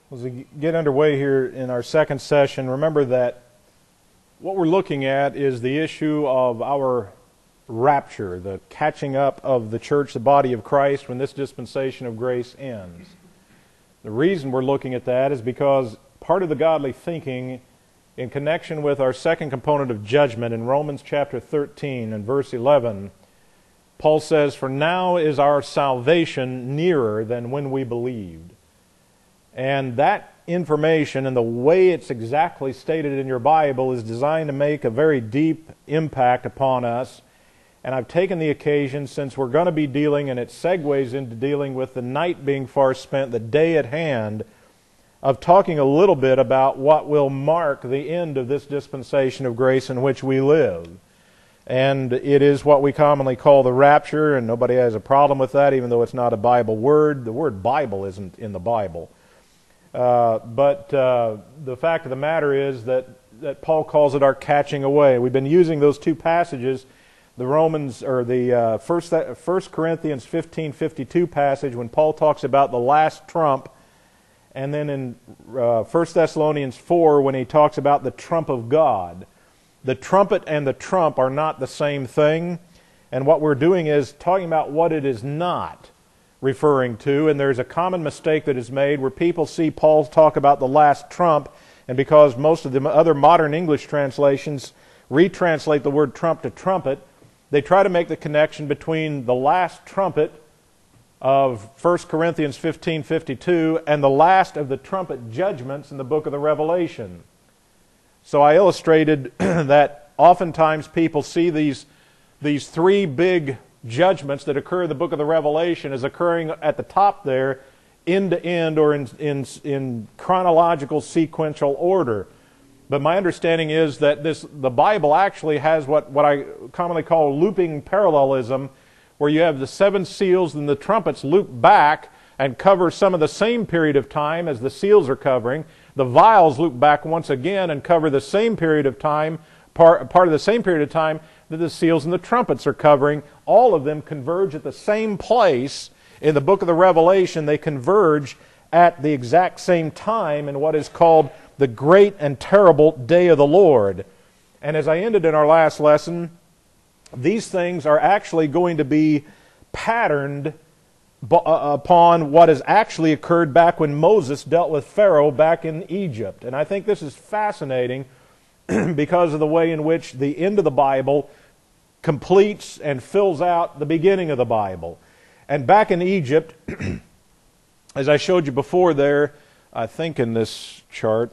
As we get underway here in our second session, remember that what we're looking at is the issue of our rapture, the catching up of the church, the body of Christ, when this dispensation of grace ends. The reason we're looking at that is because part of the godly thinking in connection with our second component of judgment in Romans chapter 13 and verse 11, Paul says, "For now is our salvation nearer than when we believed." And that information and the way it's exactly stated in your Bible is designed to make a very deep impact upon us. And I've taken the occasion, since we're going to be dealing, and it segues into dealing with the night being far spent, the day at hand, of talking a little bit about what will mark the end of this dispensation of grace in which we live. And it is what we commonly call the rapture, and nobody has a problem with that, even though it's not a Bible word. The word Bible isn't in the Bible. But the fact of the matter is that Paul calls it our catching away. We've been using those two passages, the Romans, or the 1 Corinthians 15:52 passage, when Paul talks about the last trump, and then in 1 Thessalonians 4 when he talks about the trump of God. The trumpet and the trump are not the same thing, and what we're doing is talking about what it is not referring to, and there's a common mistake that is made where people see Paul talk about the last trump, and because most of the other modern English translations retranslate the word trump to trumpet, they try to make the connection between the last trumpet of 1 Corinthians 15:52 and the last of the trumpet judgments in the book of the Revelation. So I illustrated that oftentimes people see these three big judgments that occur in the book of the Revelation as occurring at the top there, end to end, or in chronological sequential order. But my understanding is that the Bible actually has what I commonly call looping parallelism, where you have the seven seals and the trumpets loop back and cover some of the same period of time as the seals are covering. The vials loop back once again and cover the same period of time, part of the same period of time that the seals and the trumpets are covering. All of them converge at the same place in the book of the Revelation. They converge at the exact same time in what is called the great and terrible day of the Lord. And as I ended in our last lesson, these things are actually going to be patterned upon what has actually occurred back when Moses dealt with Pharaoh back in Egypt. And I think this is fascinating because of the way in which the end of the Bible completes and fills out the beginning of the Bible. And back in Egypt, as I showed you before there, I think in this chart,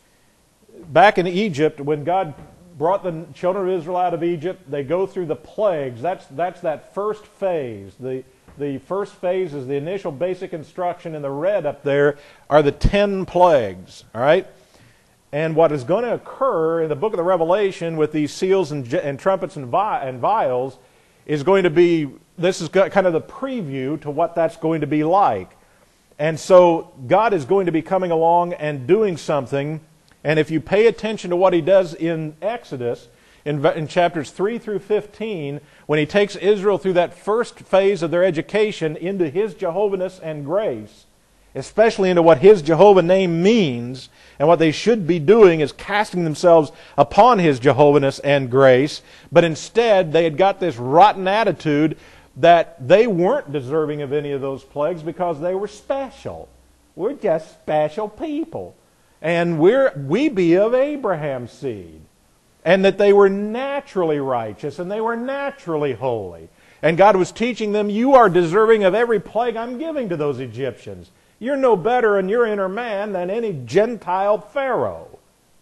back in Egypt, when God brought the children of Israel out of Egypt, they go through the plagues. That's that first phase. The first phase is the initial basic instruction, and the red up there are the 10 plagues. All right? And what is going to occur in the book of the Revelation with these seals and trumpets and vials is going to be, this is kind of the preview to what that's going to be like. And so God is going to be coming along and doing something. And if you pay attention to what He does in Exodus, in chapters 3 through 15, when He takes Israel through that first phase of their education into His Jehovah-ness and grace, especially into what His Jehovah name means, and what they should be doing is casting themselves upon His Jehovah-ness and grace, but instead they had got this rotten attitude that they weren't deserving of any of those plagues because they were special. We're just special people. And we be of Abraham's seed. And that they were naturally righteous and they were naturally holy. And God was teaching them, you are deserving of every plague I'm giving to those Egyptians. You're no better in your inner man than any Gentile Pharaoh.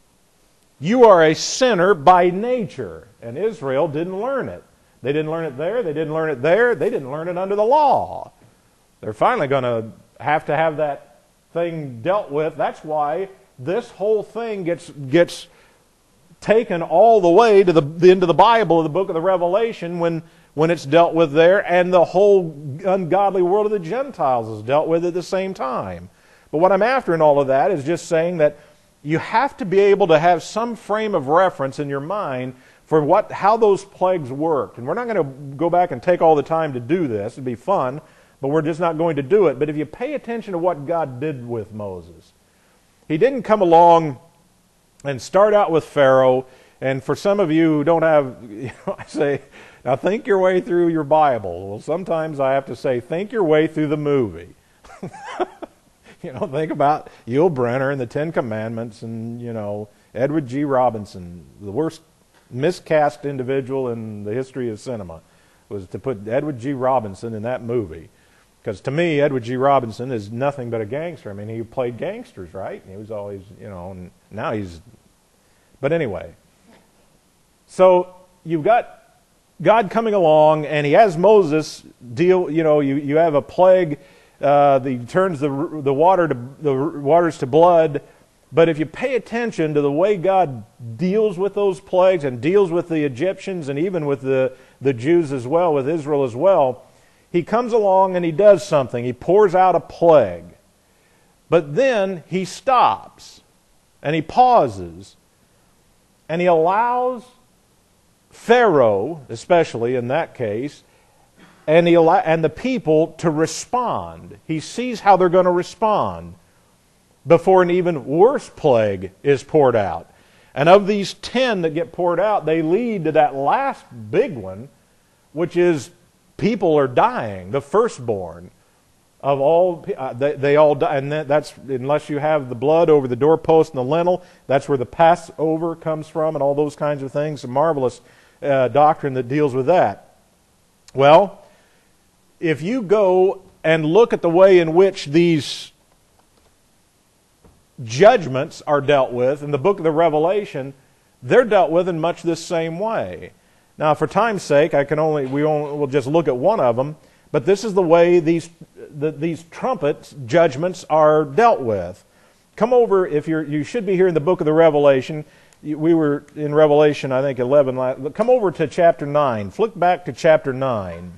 You are a sinner by nature. And Israel didn't learn it. They didn't learn it there. They didn't learn it there. They didn't learn it under the law. They're finally going to have that thing dealt with. That's why this whole thing gets taken all the way to the end of the Bible, the book of the Revelation, when it's dealt with there, and the whole ungodly world of the Gentiles is dealt with at the same time. But what I'm after in all of that is just saying that you have to be able to have some frame of reference in your mind for how those plagues worked. And we're not going to go back and take all the time to do this. It'd be fun, but we're just not going to do it. But if you pay attention to what God did with Moses, He didn't come along and start out with Pharaoh. And for some of you who don't have, I say, now think your way through your Bible. Well, sometimes I have to say, think your way through the movie. Think about Yul Brynner and the Ten Commandments and, Edward G. Robinson, the worst miscast individual in the history of cinema, was to put Edward G. Robinson in that movie. Because to me, Edward G. Robinson is nothing but a gangster. I mean, he played gangsters, right? He was always, and now he's... But anyway, so you've got God coming along, and he has Moses deal, you have a plague, he turns the waters to blood. But if you pay attention to the way God deals with those plagues and deals with the Egyptians and even with the Jews as well, with Israel as well, he comes along and he does something. He pours out a plague. But then he stops and he pauses and he allows Pharaoh, especially in that case, and the people to respond. He sees how they're going to respond before an even worse plague is poured out. And of these 10 that get poured out, they lead to that last big one, which is people are dying, the firstborn of all. They all die, and that's unless you have the blood over the doorpost and the lintel. That's where the Passover comes from, and all those kinds of things. A marvelous doctrine that deals with that. Well, if you go and look at the way in which these judgments are dealt with in the book of the Revelation, they're dealt with in much this same way. Now, for time's sake, we'll just look at one of them, but this is the way these trumpet judgments are dealt with. Come over, you should be here in the book of the Revelation. We were in Revelation, I think, 11. Come over to chapter 9. Flick back to chapter 9.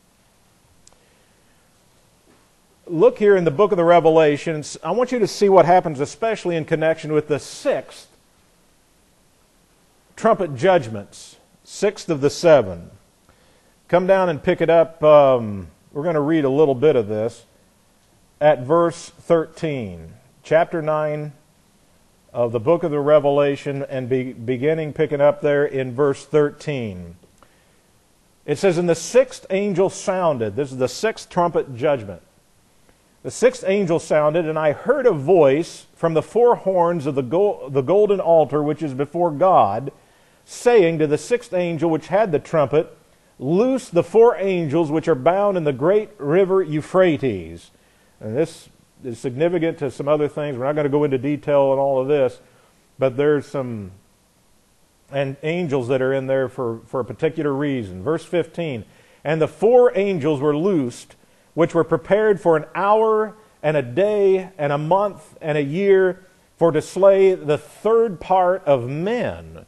Look here in the book of the Revelation. I want you to see what happens, especially in connection with the 6th trumpet judgments, 6th of the 7. Come down and pick it up. We're going to read a little bit of this at verse 13. Chapter 9 of the book of the Revelation, and beginning picking up there in verse 13. It says, "And the 6th angel sounded." This is the 6th trumpet judgment. "The 6th angel sounded, and I heard a voice from the 4 horns of the golden altar which is before God, saying to the 6th angel which had the trumpet, Loose the 4 angels which are bound in the great river Euphrates." And this is significant to some other things. We're not going to go into detail on all of this, but there's some angels that are in there for a particular reason. Verse 15, "And the 4 angels were loosed, which were prepared for an hour and a day and a month and a year, for to slay the 1/3 part of men."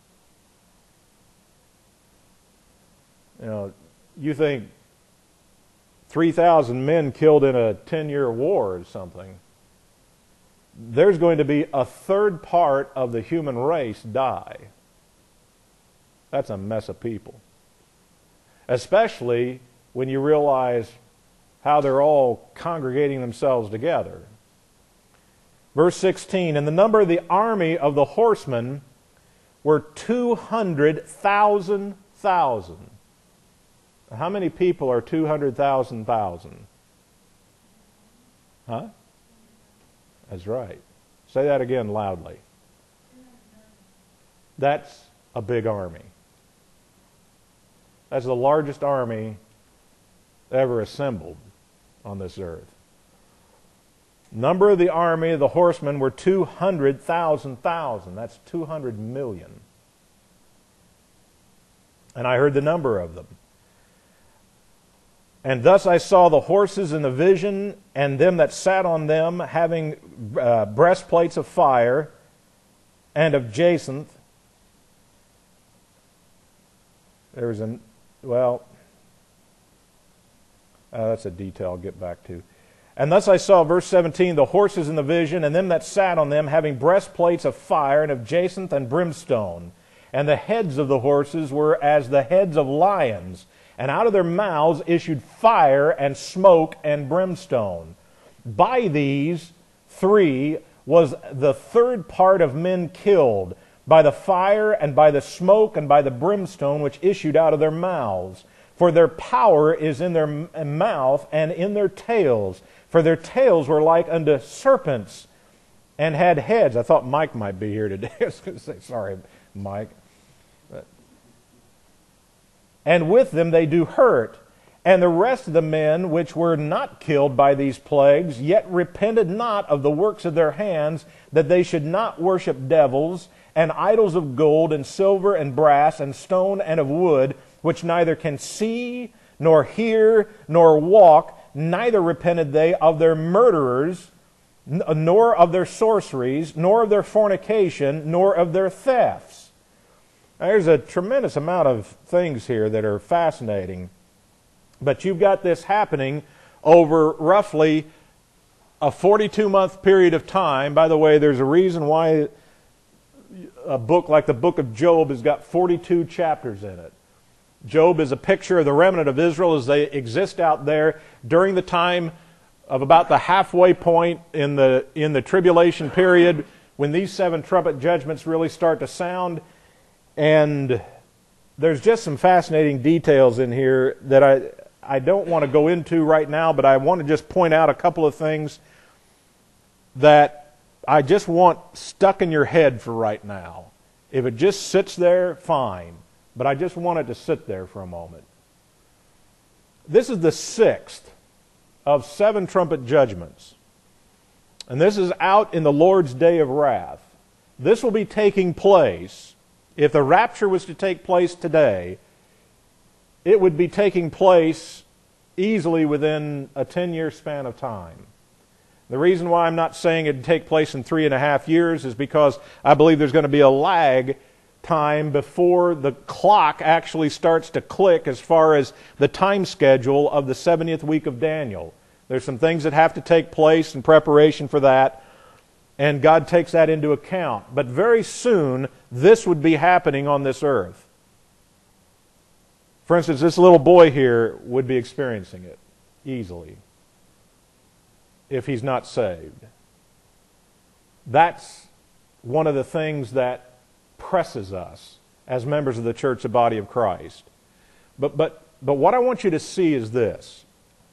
You think 3,000 men killed in a 10-year war or something. There's going to be a 1/3 part of the human race die. That's a mess of people. Especially when you realize how they're all congregating themselves together. Verse 16, "And the number of the army of the horsemen were 200,000. How many people are 200,000? Huh? That's right. Say that again loudly. That's a big army. That's the largest army ever assembled on this earth. Number of the army of the horsemen were 200,000. That's 200 million. And I heard the number of them. "And thus I saw the horses in the vision, and them that sat on them, having breastplates of fire and of jacinth." There was that's a detail I'll get back to. "And thus I saw," verse 17, "the horses in the vision, and them that sat on them, having breastplates of fire and of jacinth and brimstone. And the heads of the horses were as the heads of lions, and out of their mouths issued fire and smoke and brimstone. By these 3 was the third part of men killed by the fire and by the smoke and by the brimstone which issued out of their mouths. For their power is in their mouth and in their tails. For their tails were like unto serpents and had heads. I thought Mike might be here today. I was going to say, sorry, Mike. And with them they do hurt. And the rest of the men which were not killed by these plagues, yet repented not of the works of their hands, that they should not worship devils, and idols of gold, and silver, and brass, and stone, and of wood, which neither can see, nor hear, nor walk, neither repented they of their murderers, nor of their sorceries, nor of their fornication, nor of their thefts. Now, there's a tremendous amount of things here that are fascinating. But you've got this happening over roughly a 42-month period of time. By the way, there's a reason why a book like the book of Job has got 42 chapters in it. Job is a picture of the remnant of Israel as they exist out there during the time of about the halfway point in the tribulation period when these 7 trumpet judgments really start to sound. And there's just some fascinating details in here that I don't want to go into right now, but I want to just point out a couple of things that I just want stuck in your head for right now. If it just sits there, fine. But I just want it to sit there for a moment. This is the 6th of 7 trumpet judgments. And this is out in the Lord's day of wrath. This will be taking place, if the rapture was to take place today, it would be taking place easily within a 10-year span of time. The reason why I'm not saying it would take place in 3.5 years is because I believe there's going to be a lag time before the clock actually starts to click as far as the time schedule of the 70th week of Daniel. There's some things that have to take place in preparation for that, and God takes that into account. But very soon, this would be happening on this earth. For instance, this little boy here would be experiencing it easily if he's not saved. That's one of the things that presses us as members of the church, the body of Christ. But what I want you to see is this.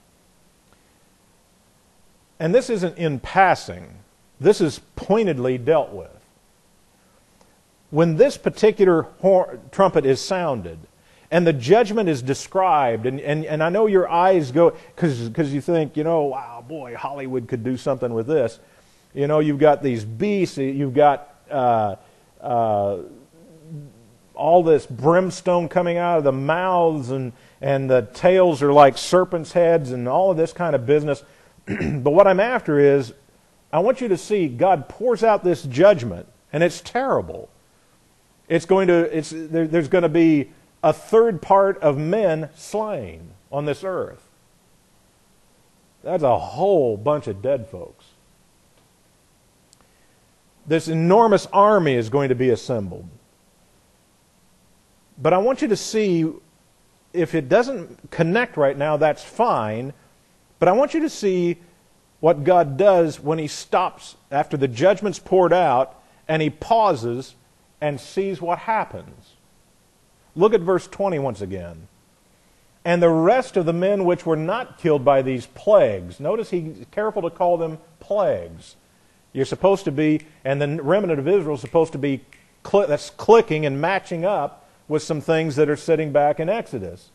And this isn't in passing. This is pointedly dealt with. When this particular trumpet is sounded, and the judgment is described, and I know your eyes go, because you think, wow, boy, Hollywood could do something with this. You've got these beasts, you've got all this brimstone coming out of the mouths, and the tails are like serpents' heads, and all of this kind of business. But what I'm after is, I want you to see God pours out this judgment, and it's terrible. There's going to be a third part of men slain on this earth. That's a whole bunch of dead folks. This enormous army is going to be assembled. But I want you to see, if it doesn't connect right now, that's fine. But I want you to see what God does when He stops after the judgment's poured out and He pauses and sees what happens. Look at verse 20 once again. And the rest of the men which were not killed by these plagues. Notice He's careful to call them plagues. You're supposed to be, and the remnant of Israel is supposed to be, that's clicking and matching up with some things that are sitting back in Exodus.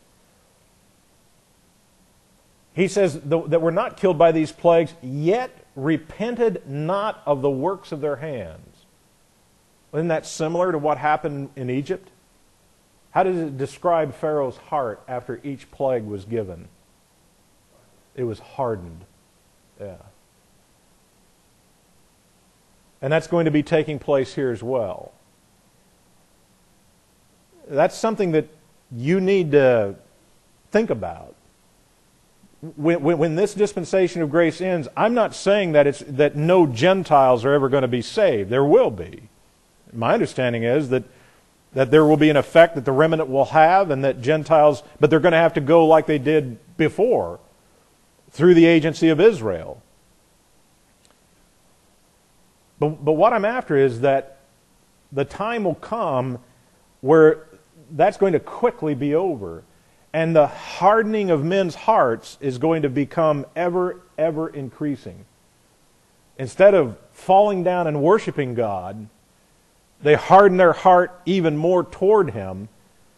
He says that we're not killed by these plagues, yet repented not of the works of their hands. Isn't that similar to what happened in Egypt? How does it describe Pharaoh's heart after each plague was given? It was hardened. Yeah. And that's going to be taking place here as well. That's something that you need to think about. When this dispensation of grace ends, I'm not saying that no Gentiles are ever going to be saved. There will be. My understanding is that there will be an effect that the remnant will have, and that Gentiles, but they're going to have to go like they did before, through the agency of Israel. But what I'm after is that the time will come where that's going to quickly be over. And the hardening of men's hearts is going to become ever increasing. Instead of falling down and worshiping God, they harden their heart even more toward Him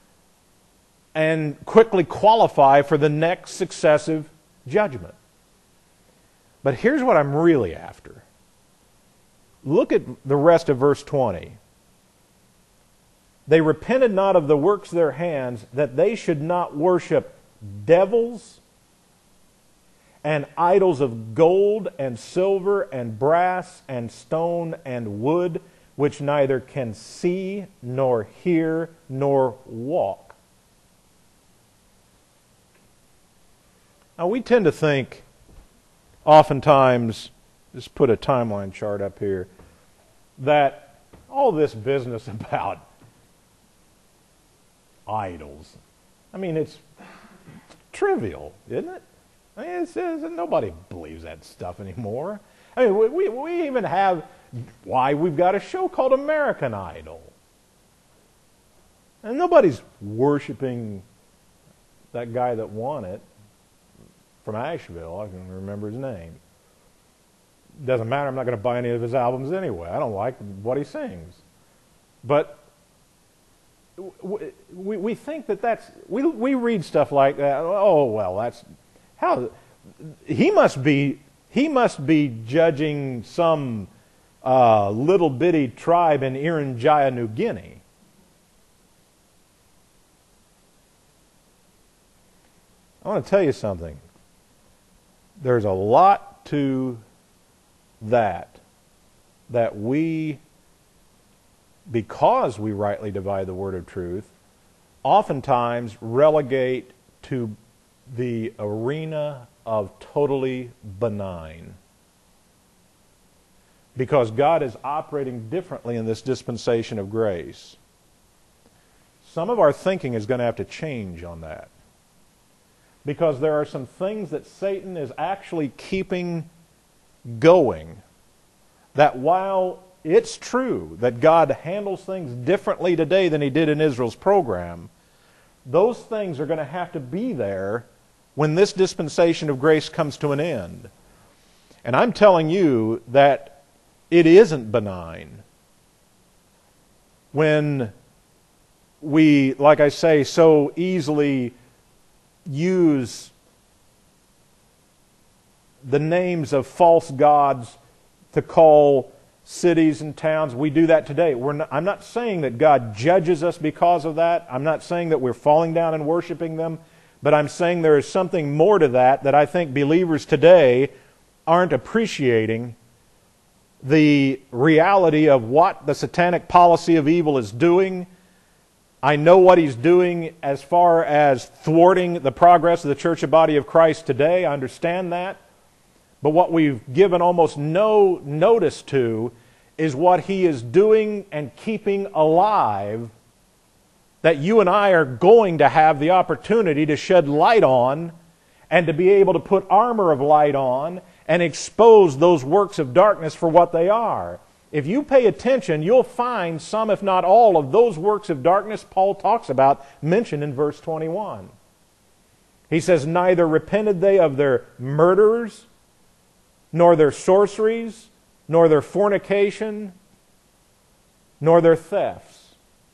and quickly qualify for the next successive judgment. But here's what I'm really after. Look at the rest of verse 20. They repented not of the works of their hands, that they should not worship devils and idols of gold and silver and brass and stone and wood, which neither can see nor hear nor walk. Now we tend to think, oftentimes, just put a timeline chart up here, that all this business about idols, I mean, it's trivial, isn't it? I mean, nobody believes that stuff anymore. I mean, we even have, why, we've got a show called American Idol. And nobody's worshiping that guy that won it from Asheville. I can remember his name. Doesn't matter, I'm not going to buy any of his albums anyway. I don't like what he sings. But we think that's, we read stuff like that, oh, well, that's, how, he must be judging some little bitty tribe in Irian New Guinea. I want to tell you something. There's a lot to that we, because we rightly divide the word of truth, oftentimes relegate to the arena of totally benign. Because God is operating differently in this dispensation of grace. Some of our thinking is going to have to change on that. Because there are some things that Satan is actually keeping going, that while it's true that God handles things differently today than He did in Israel's program, those things are going to have to be there when this dispensation of grace comes to an end. And I'm telling you that it isn't benign when we, like I say, so easily use the names of false gods to call cities and towns. We do that today. I'm not saying that God judges us because of that. I'm not saying that we're falling down and worshiping them. But I'm saying there is something more to that I think believers today aren't appreciating the reality of what the satanic policy of evil is doing. I know what he's doing as far as thwarting the progress of the Church of Body of Christ today. I understand that. But what we've given almost no notice to is what he is doing and keeping alive, that you and I are going to have the opportunity to shed light on and to be able to put armor of light on and expose those works of darkness for what they are. If you pay attention, you'll find some, if not all, of those works of darkness Paul talks about mentioned in verse 21. He says, neither repented they of their murders, nor their sorceries, nor their fornication, nor their thefts.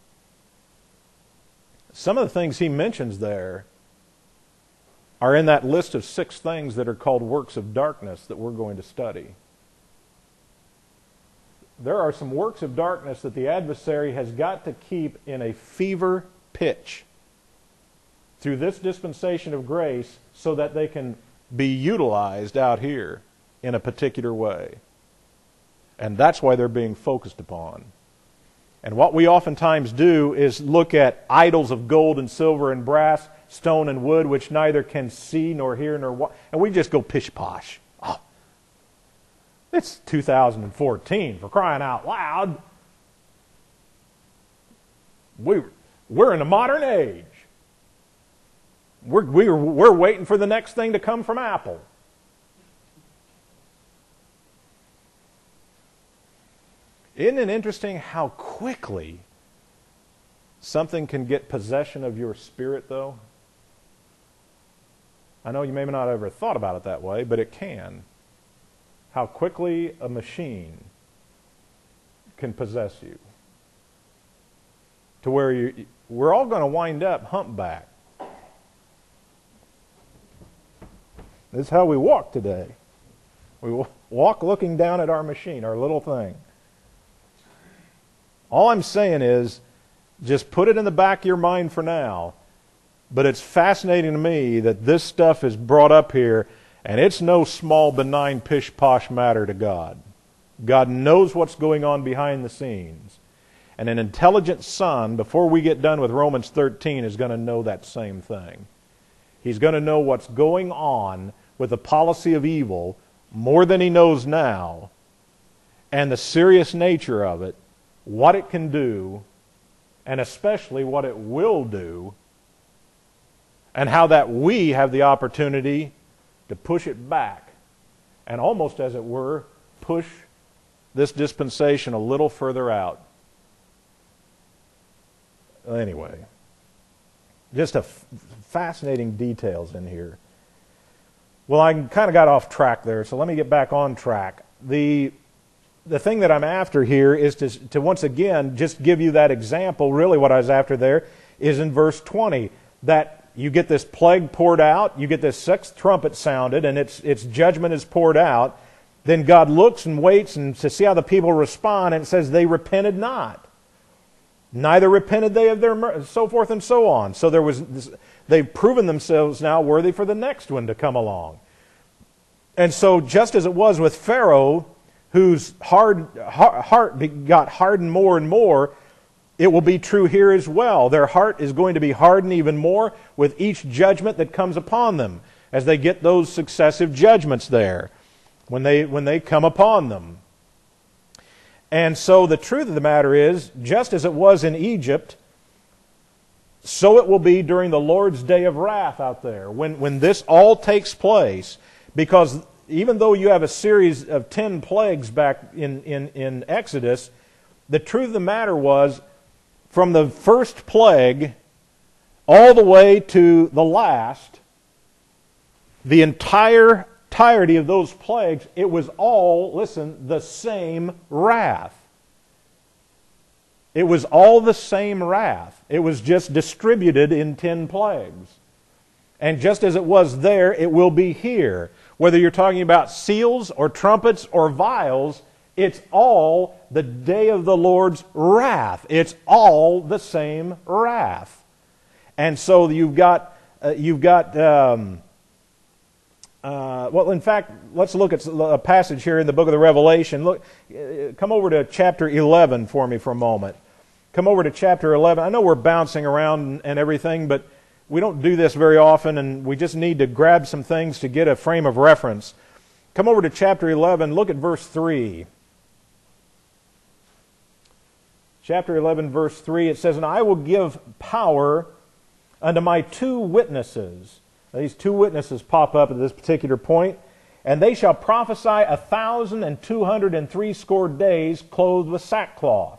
Some of the things he mentions there are in that list of 6 things that are called works of darkness that we're going to study. There are some works of darkness that the adversary has got to keep in a fever pitch through this dispensation of grace so that they can be utilized out here in a particular way. And that's why they're being focused upon. And what we oftentimes do is look at idols of gold and silver and brass, stone and wood, which neither can see nor hear nor walk. And we just go pish-posh. Oh, it's 2014, for crying out loud. We're in a modern age. We're waiting for the next thing to come from Apple. Isn't it interesting how quickly something can get possession of your spirit, though? I know you may not have ever thought about it that way, but it can. How quickly a machine can possess you. To where we're all going to wind up humpback. This is how we walk today. We walk looking down at our machine, our little thing. All I'm saying is, just put it in the back of your mind for now. But it's fascinating to me that this stuff is brought up here, and it's no small, benign, pish-posh matter to God. God knows what's going on behind the scenes. And an intelligent son, before we get done with Romans 13, is going to know that same thing. He's going to know what's going on with the policy of evil more than he knows now, and the serious nature of it, what it can do, and especially what it will do, and how that we have the opportunity to push it back, and almost, as it were, push this dispensation a little further out. Anyway, just fascinating details in here. Well, I kind of got off track there, so let me get back on track. The thing that I'm after here is to once again just give you that example. Really what I was after there is in verse 20, that you get this plague poured out, you get this sixth trumpet sounded, and its judgment is poured out. Then God looks and waits and to see how the people respond, and it says they repented not. Neither repented they of their so forth and so on. So they've proven themselves now worthy for the next one to come along. And so just as it was with Pharaoh, whose heart got hardened more and more, it will be true here as well. Their heart is going to be hardened even more with each judgment that comes upon them as they get those successive judgments there when they come upon them. And so the truth of the matter is, just as it was in Egypt, so it will be during the Lord's day of wrath out there, when this all takes place. Because even though you have a series of 10 plagues back in Exodus, the truth of the matter was, from the first plague all the way to the last, the entirety of those plagues, it was all, listen, the same wrath. It was all the same wrath. It was just distributed in 10 plagues. And just as it was there, it will be here. Whether you're talking about seals or trumpets or vials, it's all the day of the Lord's wrath. It's all the same wrath. And so you've got well, in fact, let's look at a passage here in the book of the Revelation. Look, come over to chapter 11 for me for a moment. Come over to chapter 11. I know we're bouncing around and everything, but we don't do this very often, and we just need to grab some things to get a frame of reference. Come over to chapter 11. Look at verse 3. Chapter 11, verse 3, it says, "And I will give power unto my 2 witnesses." Now, these 2 witnesses pop up at this particular point. "And they shall prophesy 1,263 days clothed with sackcloth."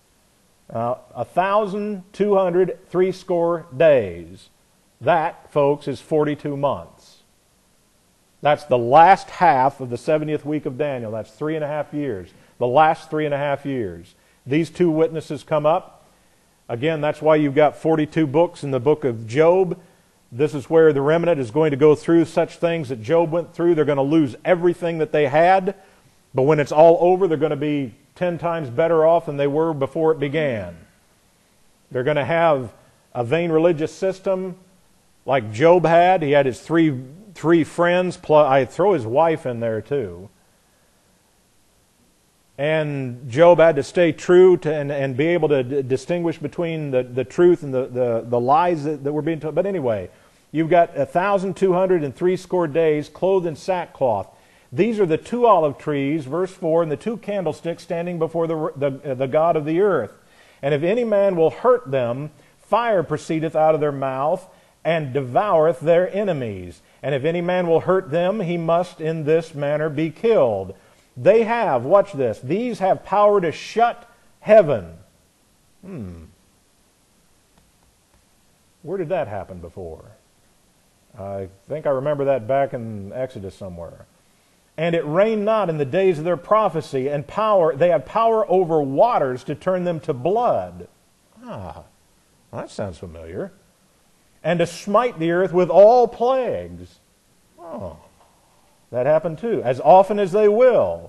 1,263 days. That, folks, is 42 months. That's the last half of the 70th week of Daniel. That's 3.5 years. The last 3.5 years. These 2 witnesses come up. Again, that's why you've got 42 books in the book of Job. This is where the remnant is going to go through such things that Job went through. They're going to lose everything that they had. But when it's all over, they're going to be 10 times better off than they were before it began. They're going to have a vain religious system like Job had. He had his three friends. I throw his wife in there too. And Job had to stay true to and be able to distinguish between the truth and the lies that were being told. But anyway, you've got 1,263 days clothed in sackcloth. These are the 2 olive trees, verse 4, and the 2 candlesticks standing before the God of the earth. "And if any man will hurt them, fire proceedeth out of their mouth, and devoureth their enemies. And if any man will hurt them, he must in this manner be killed. They have, watch this, these have power to shut heaven. Where did that happen before? I think I remember that back in Exodus somewhere. And it rained not in the days of their prophecy, and they have power over waters to turn them to blood. Well, that sounds familiar. And to smite the earth with all plagues. Oh, that happened too, as often as they will.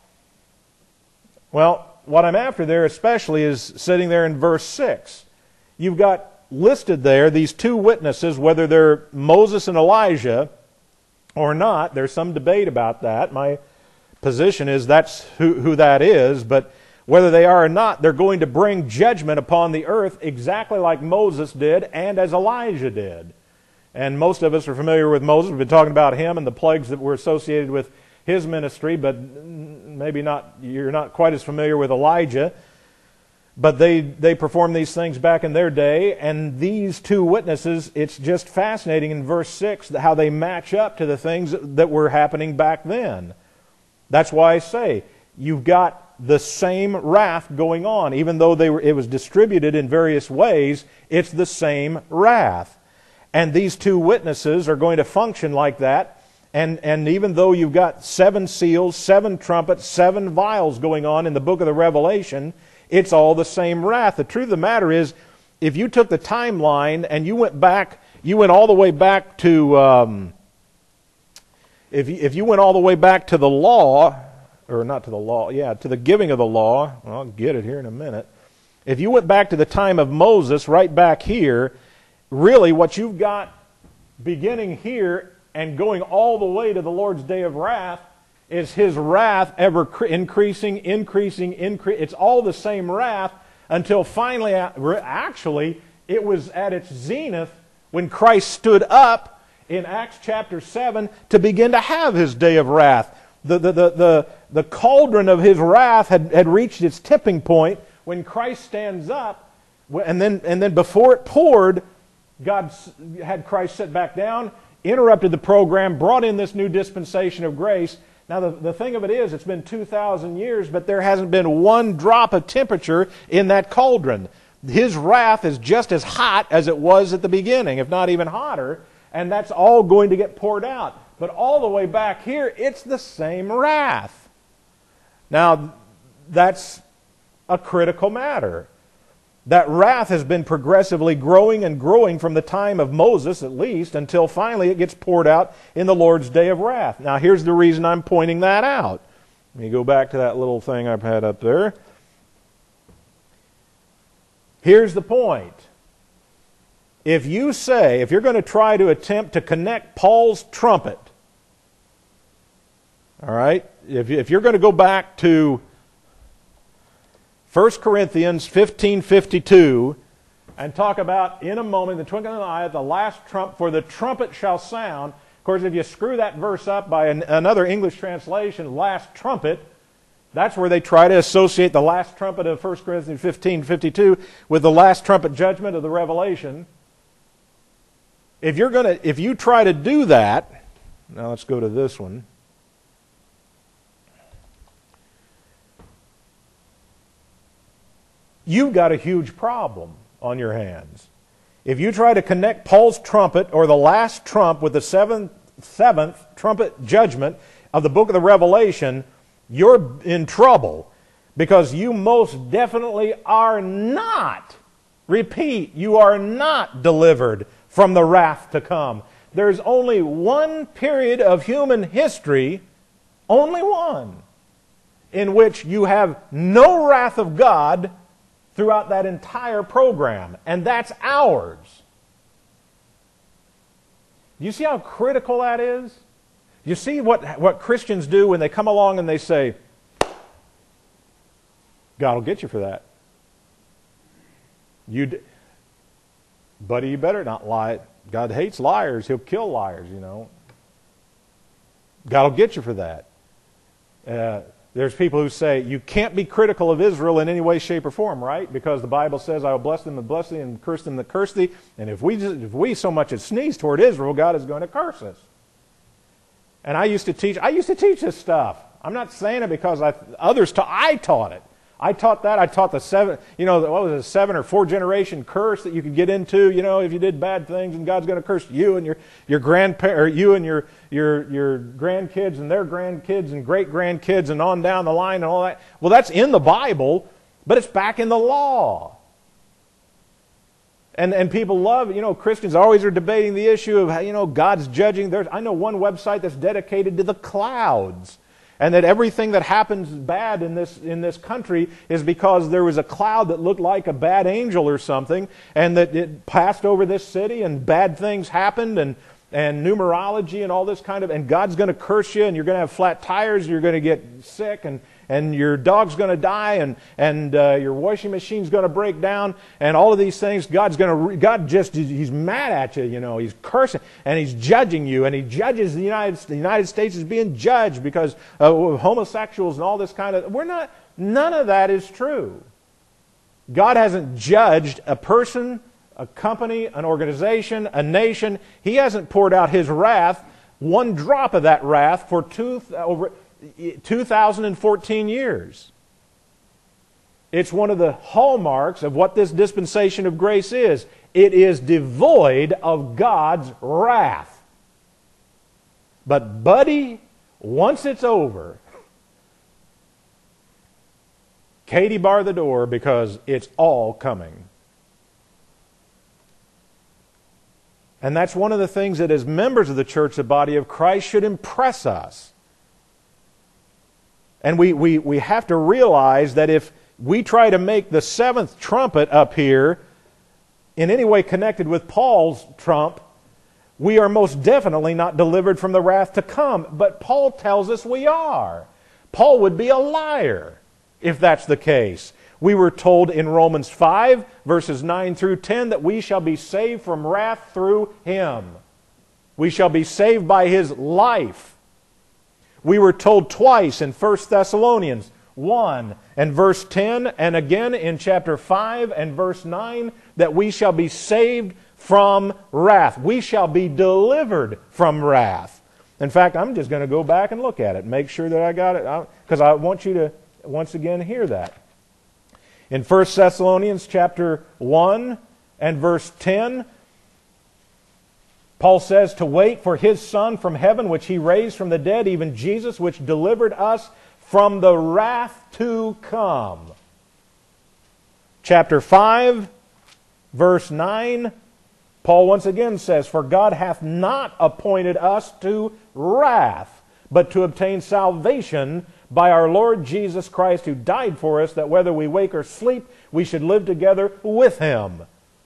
Well, what I'm after there especially is sitting there in verse 6. You've got listed there these two witnesses, whether they're Moses and Elijah or not. There's some debate about that. My position is that's who that is, but whether they are or not, they're going to bring judgment upon the earth exactly like Moses did and as Elijah did. And most of us are familiar with Moses. We've been talking about him and the plagues that were associated with his ministry, but maybe not. You're not quite as familiar with Elijah. But they performed these things back in their day, and these two witnesses, it's just fascinating in verse 6 how they match up to the things that were happening back then. That's why I say, you've got the same wrath going on. Even though it was distributed in various ways, it's the same wrath. And these two witnesses are going to function like that. And even though you've got 7 seals, 7 trumpets, 7 vials going on in the book of the Revelation, it's all the same wrath. The truth of the matter is, if you took the timeline and you went all the way back to, if you went all the way back to the law, or not to the law, to the giving of the law, well, I'll get it here in a minute. If you went back to the time of Moses, right back here, really what you've got beginning here and going all the way to the Lord's day of wrath is His wrath ever increasing. It's all the same wrath until finally, actually, it was at its zenith when Christ stood up in Acts chapter 7 to begin to have His day of wrath. The cauldron of His wrath had reached its tipping point when Christ stands up, and then before it poured, God had Christ sit back down, interrupted the program, brought in this new dispensation of grace. Now, the thing of it is, it's been 2,000 years, but there hasn't been one drop of temperature in that cauldron. His wrath is just as hot as it was at the beginning, if not even hotter, and that's all going to get poured out. But all the way back here, it's the same wrath. Now, that's a critical matter. That wrath has been progressively growing and growing from the time of Moses, at least, until finally it gets poured out in the Lord's day of wrath. Now, here's the reason I'm pointing that out. Let me go back to that little thing I've had up there. Here's the point. If you're going to try to attempt to connect Paul's trumpet, all right, if you're going to go back to 1 Corinthians 15:52 and talk about in a moment, the twinkling of an eye, the last trump, for the trumpet shall sound. Of course, if you screw that verse up by another English translation, last trumpet, that's where they try to associate the last trumpet of 1 Corinthians 15:52 with the last trumpet judgment of the Revelation. If you try to do that, now let's go to this one. You've got a huge problem on your hands. If you try to connect Paul's trumpet or the last trump with the seventh trumpet judgment of the book of the Revelation, you're in trouble, because you most definitely are not, repeat, you are not delivered from the wrath to come. There's only one period of human history, only one, in which you have no wrath of God throughout that entire program, and that's ours. Do you see how critical that is? You see what Christians do when they come along and they say, God will get you for that. Buddy, you better not lie. God hates liars. He'll kill liars, you know. God will get you for that. There's people who say, you can't be critical of Israel in any way, shape, or form, right? Because the Bible says, I will bless them that bless thee and curse them that curse thee. And if we so much as sneeze toward Israel, God is going to curse us. And I used to teach this stuff. I'm not saying it because I taught it. I taught that. I taught the 7 or 4 generation curse that you could get into, if you did bad things, and God's going to curse you and your grandparents, or you and your grandkids and their grandkids and great grandkids and on down the line and all that. Well, that's in the Bible, but it's back in the law. And people love, Christians always are debating the issue of, God's judging. I know one website that's dedicated to the clouds. And that everything that happens bad in this country is because there was a cloud that looked like a bad angel or something, and that it passed over this city, and bad things happened, and numerology and all this and God's going to curse you, and you're going to have flat tires, you're going to get sick, and your dog's going to die, and your washing machine's going to break down, and all of these things. He's mad at you, he's cursing, and he's judging you, and he judges the United States is being judged because of homosexuals and all this none of that is true. God hasn't judged a person, a company, an organization, a nation. He hasn't poured out His wrath, one drop of that wrath, for over 2014 years. It's one of the hallmarks of what this dispensation of grace is. It is devoid of God's wrath. But buddy, once it's over, Katie bar the door, because it's all coming. And that's one of the things that as members of the church, the body of Christ, should impress us. And we have to realize that if we try to make the 7th trumpet up here in any way connected with Paul's trump, we are most definitely not delivered from the wrath to come. But Paul tells us we are. Paul would be a liar if that's the case. We were told in Romans 5, verses 9 through 10, that we shall be saved from wrath through Him. We shall be saved by His life. We were told twice in 1 Thessalonians 1 and verse 10, and again in chapter 5 and verse 9, that we shall be saved from wrath. We shall be delivered from wrath. In fact, I'm just going to go back and look at it, make sure that I got it, because I want you to once again hear that. In 1 Thessalonians chapter 1 and verse 10, Paul says to wait for His Son from heaven, which He raised from the dead, even Jesus, which delivered us from the wrath to come. Chapter 5, verse 9, Paul once again says, for God hath not appointed us to wrath, but to obtain salvation by our Lord Jesus Christ, who died for us, that whether we wake or sleep, we should live together with Him.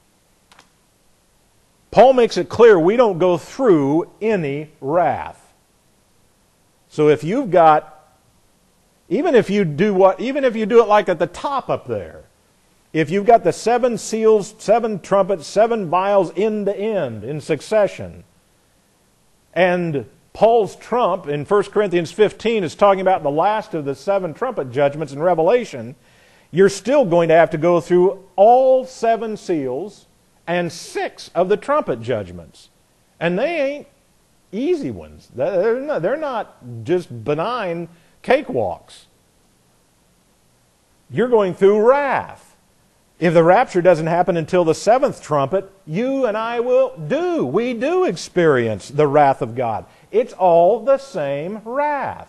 Paul makes it clear we don't go through any wrath. So if you've got, even if you do it like at the top up there, if you've got the 7 seals, 7 trumpets, 7 vials end to end in succession, and Paul's trump in 1 Corinthians 15 is talking about the last of the 7 trumpet judgments in Revelation, you're still going to have to go through all 7 seals and 6 of the trumpet judgments. And they ain't easy ones. They're not just benign cakewalks. You're going through wrath. If the rapture doesn't happen until the 7th trumpet, you and I we do experience the wrath of God. It's all the same wrath.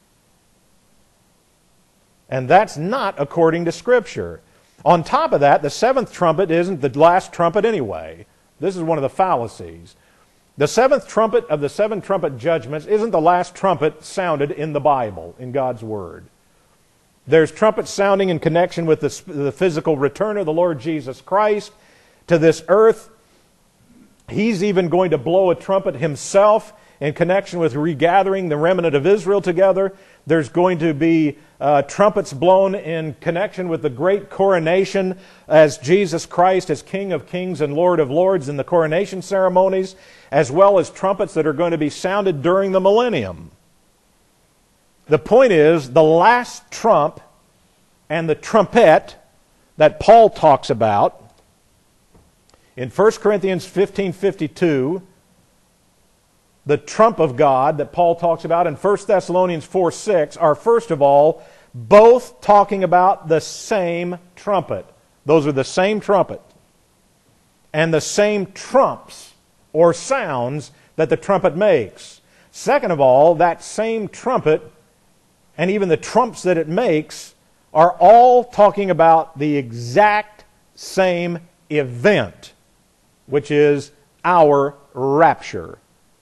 And that's not according to Scripture. On top of that, the 7th trumpet isn't the last trumpet anyway. This is one of the fallacies. The 7th trumpet of the 7 trumpet judgments isn't the last trumpet sounded in the Bible, in God's Word. There's trumpets sounding in connection with the physical return of the Lord Jesus Christ to this earth. He's even going to blow a trumpet Himself in connection with regathering the remnant of Israel together. There's going to be trumpets blown in connection with the great coronation as Jesus Christ as King of Kings and Lord of Lords in the coronation ceremonies, as well as trumpets that are going to be sounded during the millennium. The point is, the last trump and the trumpet that Paul talks about in 1 Corinthians 15:52, the trump of God that Paul talks about in 1 Thessalonians 4:6 are, first of all, both talking about the same trumpet. Those are the same trumpet and the same trumps or sounds that the trumpet makes. Second of all, that same trumpet and even the trumps that it makes are all talking about the exact same event, which is our rapture.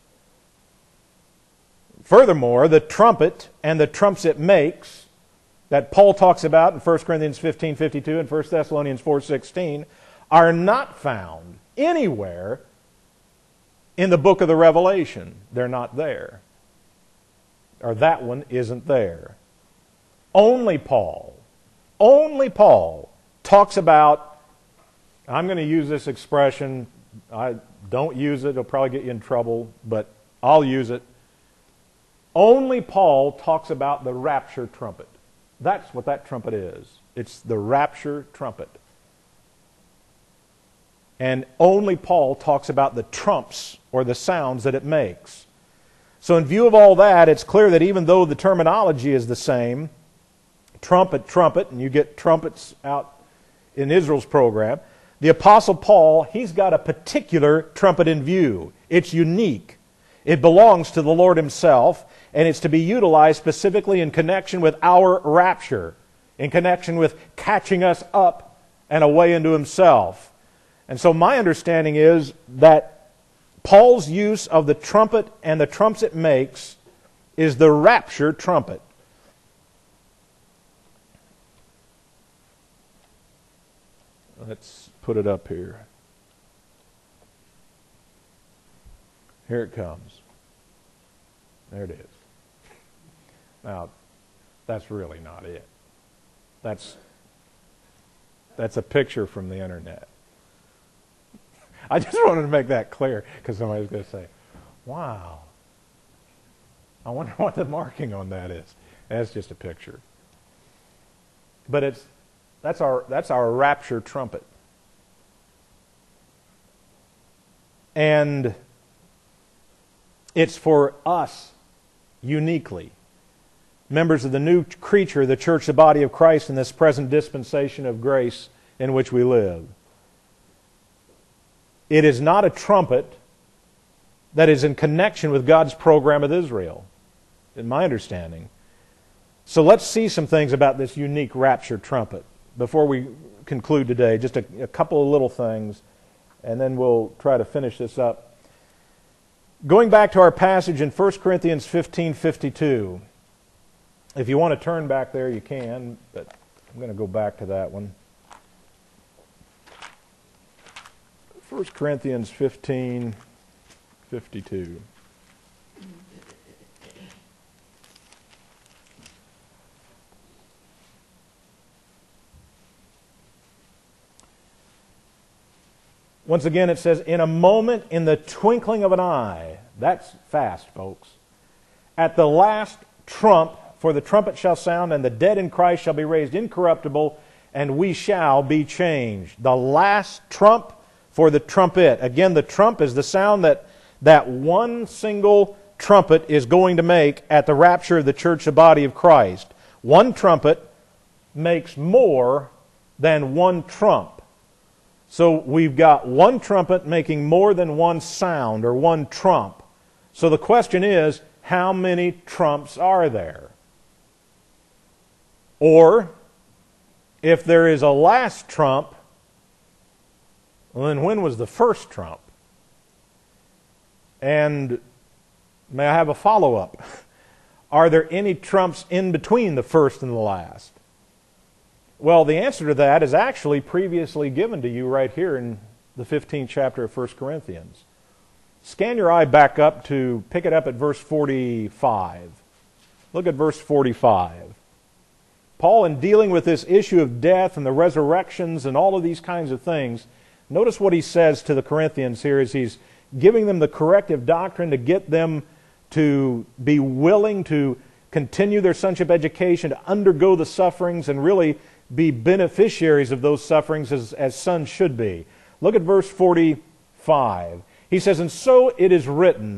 Furthermore, the trumpet and the trumps it makes that Paul talks about in 1 Corinthians 15:52 and 1 Thessalonians 4:16 are not found anywhere in the book of the Revelation. They're not there. Or that one isn't there. Only Paul talks about, I'm going to use this expression, I don't use it, it'll probably get you in trouble, but I'll use it. Only Paul talks about the rapture trumpet. That's what that trumpet is. It's the rapture trumpet. And only Paul talks about the trumps or the sounds that it makes. So in view of all that, it's clear that even though the terminology is the same, trumpet, trumpet, and you get trumpets out in Israel's program, the Apostle Paul, he's got a particular trumpet in view. It's unique. It belongs to the Lord Himself, and it's to be utilized specifically in connection with our rapture, in connection with catching us up and away into Himself. And so my understanding is that Paul's use of the trumpet and the trumps it makes is the rapture trumpet. Let's put it up here. Here it comes. There it is. Now, that's really not it. That's a picture from the internet. I just wanted to make that clear because somebody's going to say, wow, I wonder what the marking on that is. That's just a picture. But that's our rapture trumpet. And it's for us uniquely, members of the new creature, the church, the body of Christ, in this present dispensation of grace in which we live. It is not a trumpet that is in connection with God's program with Israel, in my understanding. So let's see some things about this unique rapture trumpet before we conclude today. Just a couple of little things, and then we'll try to finish this up. Going back to our passage in 1 Corinthians 15:52. If you want to turn back there, you can, but I'm going to go back to that one. 1 Corinthians 15:52. Once again, it says, in a moment, in the twinkling of an eye. That's fast, folks. At the last trump, for the trumpet shall sound, and the dead in Christ shall be raised incorruptible, and we shall be changed. The last trump for the trumpet. Again, the trump is the sound that one single trumpet is going to make at the rapture of the church, the body of Christ. One trumpet makes more than one trump. So we've got one trumpet making more than one sound or one trump. So the question is, how many trumps are there? Or, if there is a last trump, well, then when was the first trump? And may I have a follow-up? Are there any trumps in between the first and the last? Well, the answer to that is actually previously given to you right here in the 15th chapter of 1 Corinthians. Scan your eye back up to, pick it up at verse 45. Look at verse 45. Paul, in dealing with this issue of death and the resurrections and all of these kinds of things, notice what he says to the Corinthians here as he's giving them the corrective doctrine to get them to be willing to continue their sonship education, to undergo the sufferings and really be beneficiaries of those sufferings as sons should be. Look at verse 45. He says, and so it is written,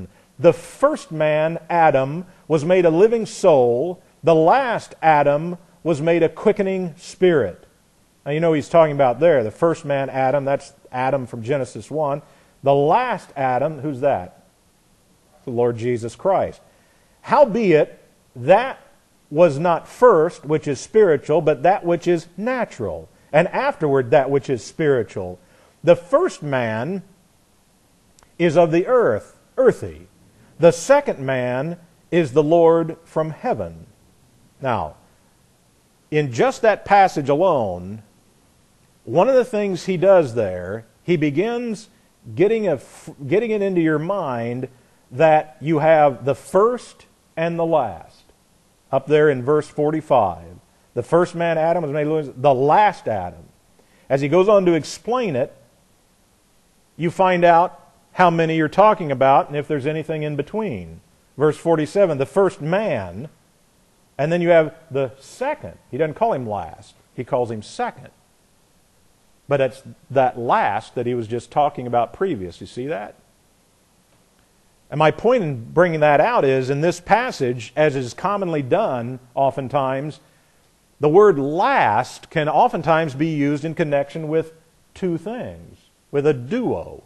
The first man, Adam, was made a living soul. The last Adam was made a quickening spirit. Now you know he's talking about there. The first man, Adam, that's Adam from Genesis 1. The last Adam, who's that? The Lord Jesus Christ. Howbeit, that was not first, which is spiritual, but that which is natural. And afterward, that which is spiritual. The first man is of the earth, earthy. The second man is the Lord from heaven. Now, in just that passage alone, one of the things he does there, he begins getting it into your mind that you have the first and the last. Up there in verse 45. The first man, Adam, was made the last Adam. As he goes on to explain it, you find out how many you're talking about and if there's anything in between. Verse 47, the first man, and then you have the second. He doesn't call him last. He calls him second. But it's that last that he was just talking about previous. You see that? And my point in bringing that out is, in this passage, as is commonly done oftentimes, the word last can oftentimes be used in connection with two things, with a duo.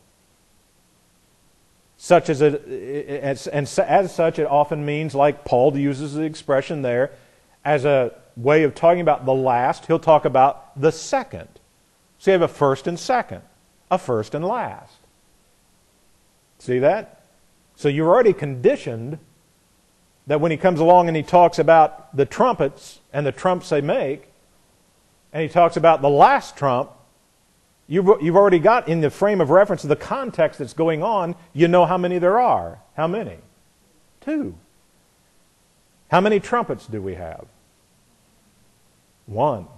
Such as and as such, it often means, like Paul uses the expression there, as a way of talking about the last, he'll talk about the second. So you have a first and second, a first and last. See that? So you're already conditioned that when he comes along and he talks about the trumpets and the trumps they make, and he talks about the last trump, you've already got in the frame of reference of the context that's going on, you know how many there are. How many? 2. How many trumpets do we have? 1.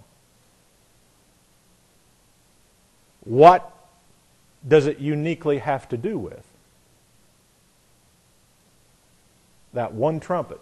What does it uniquely have to do with? That one trumpet.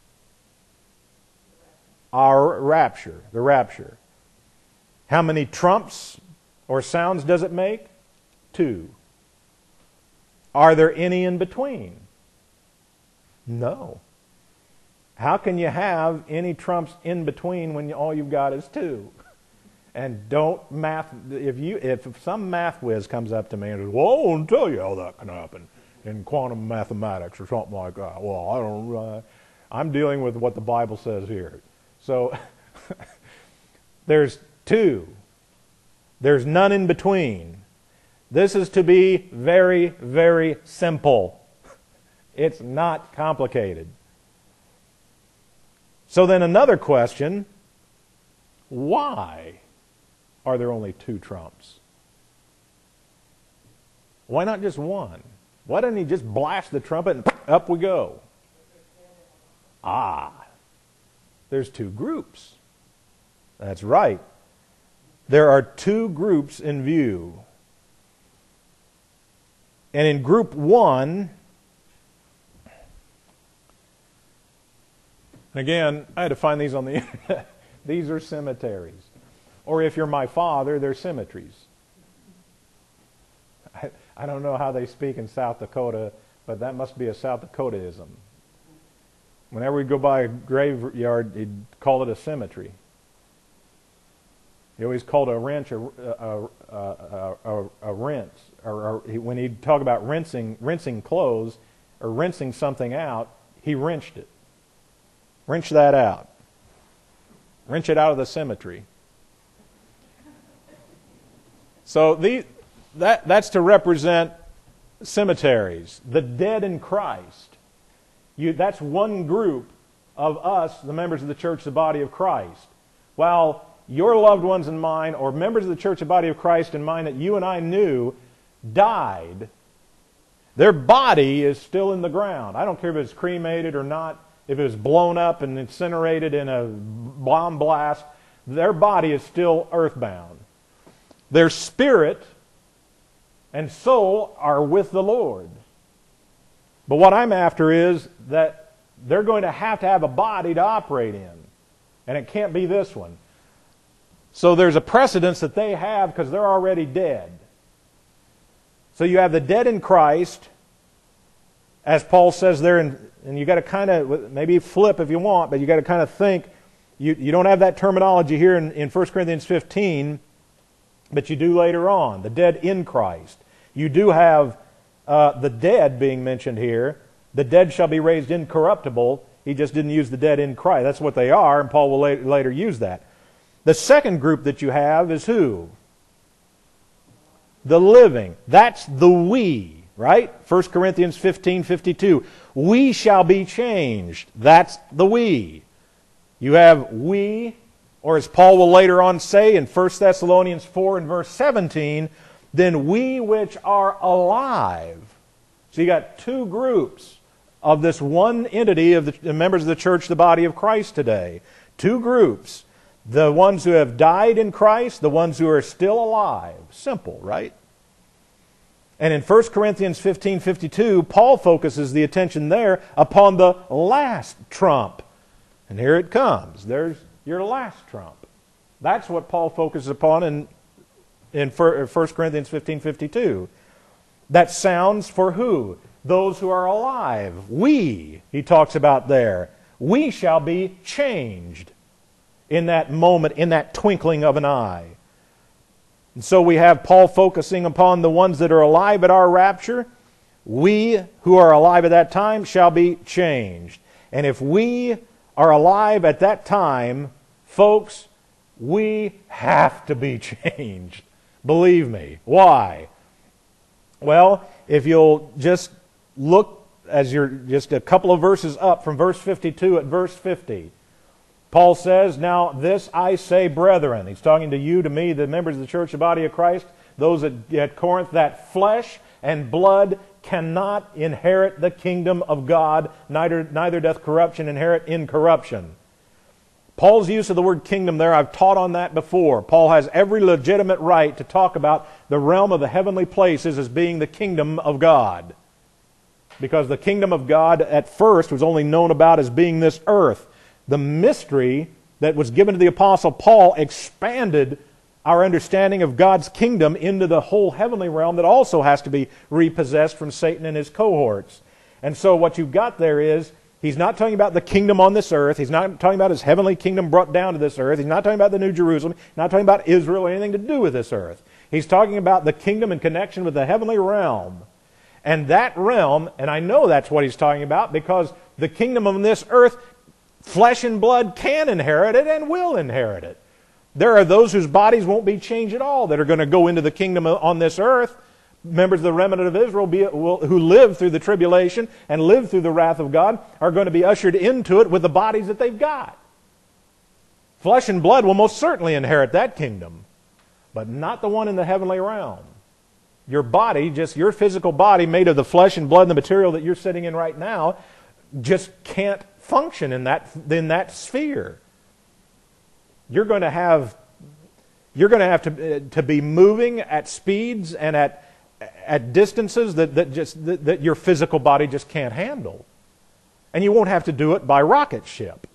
Our rapture, the rapture. How many trumps or sounds does it make? 2. Are there any in between? No. How can you have any trumps in between when all you've got is 2? And don't math. If some math whiz comes up to me and says, "Well, I want to tell you how that can happen in quantum mathematics," or something like that. Well, I don't. I'm dealing with what the Bible says here. So there's 2. There's none in between. This is to be very, very simple. It's not complicated. So then another question: why are there only 2 trumps? Why not just 1? Why doesn't he just blast the trumpet and up we go? There's 2 groups. That's right. There are 2 groups in view. And in group 1, again, I had to find these on the internet. These are cemeteries. Or if you're my father, they're symmetries. I don't know how they speak in South Dakota, but that must be a South Dakotaism. Whenever we'd go by a graveyard, he'd call it a cemetery. He always called a wrench a rinse. Or when he'd talk about rinsing clothes or rinsing something out, he wrenched it. Wrench that out. Wrench it out of the cemetery. So that's to represent cemeteries, the dead in Christ. That's one group of us, the members of the church, the body of Christ. While your loved ones and mine, or members of the church, the body of Christ and mine that you and I knew, died, their body is still in the ground. I don't care if it's cremated or not, if it was blown up and incinerated in a bomb blast, their body is still earthbound. Their spirit and soul are with the Lord. But what I'm after is that they're going to have a body to operate in. And it can't be this one. So there's a precedence that they have because they're already dead. So you have the dead in Christ, as Paul says there, and you got to kind of, maybe flip if you want, but you got to kind of think, you don't have that terminology here in 1 Corinthians 15, but you do later on, the dead in Christ. You do have the dead being mentioned here. The dead shall be raised incorruptible. He just didn't use the dead in Christ. That's what they are, and Paul will later use that. The second group that you have is who? The living. That's the we, right? 1 Corinthians 15:52. We shall be changed. That's the we. You have we, or as Paul will later on say in 1 Thessalonians 4 and verse 17, then we which are alive. So you got two groups of this one entity of the members of the church, the body of Christ today. Two groups. The ones who have died in Christ, the ones who are still alive. Simple, right? And in 1 Corinthians 15:52, Paul focuses the attention there upon the last trump. And here it comes. There's your last trump. That's what Paul focuses upon in 1 Corinthians 15:52. That sounds for who? Those who are alive. We, he talks about there. We shall be changed in that moment, in that twinkling of an eye. And so we have Paul focusing upon the ones that are alive at our rapture. We who are alive at that time shall be changed. And if we are alive at that time, folks, we have to be changed. Believe me. Why? Well, if you'll just look as you're just a couple of verses up from verse 52 at verse 50. Paul says, now this I say, brethren. He's talking to you, to me, the members of the church, the body of Christ, those at Corinth, that flesh and blood cannot inherit the kingdom of God, neither doth corruption inherit incorruption. Paul's use of the word kingdom there, I've taught on that before. Paul has every legitimate right to talk about the realm of the heavenly places as being the kingdom of God. Because the kingdom of God at first was only known about as being this earth. The mystery that was given to the Apostle Paul expanded our understanding of God's kingdom into the whole heavenly realm that also has to be repossessed from Satan and his cohorts. And so what you've got there is, he's not talking about the kingdom on this earth. He's not talking about his heavenly kingdom brought down to this earth. He's not talking about the New Jerusalem. He's not talking about Israel or anything to do with this earth. He's talking about the kingdom in connection with the heavenly realm. And that realm, and I know that's what he's talking about, because the kingdom on this earth, flesh and blood can inherit it and will inherit it. There are those whose bodies won't be changed at all that are going to go into the kingdom on this earth. Members of the remnant of Israel who live through the tribulation and live through the wrath of God are going to be ushered into it with the bodies that they've got. Flesh and blood will most certainly inherit that kingdom, but not the one in the heavenly realm. Your body, just your physical body made of the flesh and blood and the material that you're sitting in right now, just can't function in that sphere. You're going to have to be moving at speeds and at distances that your physical body just can't handle. And you won't have to do it by rocket ship.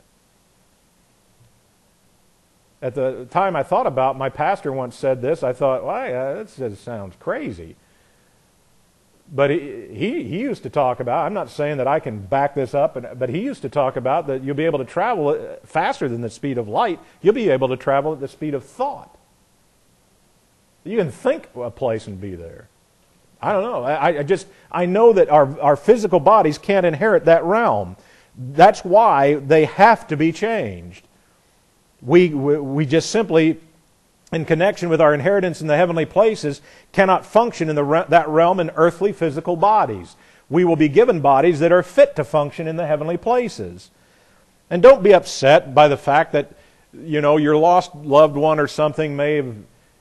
At the time I thought about, my pastor once said this, I thought, well, that just sounds crazy. But he used to talk about, I'm not saying that I can back this up, but he used to talk about that you'll be able to travel faster than the speed of light. You'll be able to travel at the speed of thought. You can think a place and be there. I don't know. I know that our physical bodies can't inherit that realm. That's why they have to be changed. We just simply, in connection with our inheritance in the heavenly places, cannot function in that realm in earthly physical bodies. We will be given bodies that are fit to function in the heavenly places. And don't be upset by the fact that, your lost loved one or something may have,